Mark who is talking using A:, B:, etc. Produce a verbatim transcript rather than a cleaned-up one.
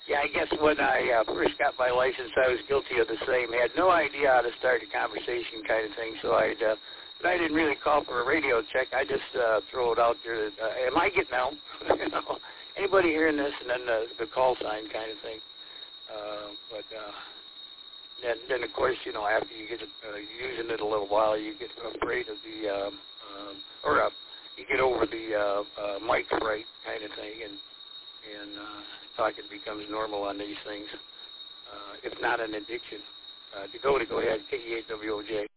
A: Yeah, I guess when I uh, first got my license, I was guilty of the same. I had no idea how to start a conversation kind of thing, so I'd, uh, but I didn't really call for a radio check. I just uh, throw it out there. That, uh, am I getting out? you know, anybody hearing this? And then the, the call sign kind of thing. Uh, but uh, then, then, of course, you know, after you get uh, using it a little while, you get afraid of the, um, um, or uh, you get over the uh, uh, mic fright kind of thing, and and uh, talking becomes normal on these things, uh, if not an addiction. Uh, to go to go ahead, K E eight W O J.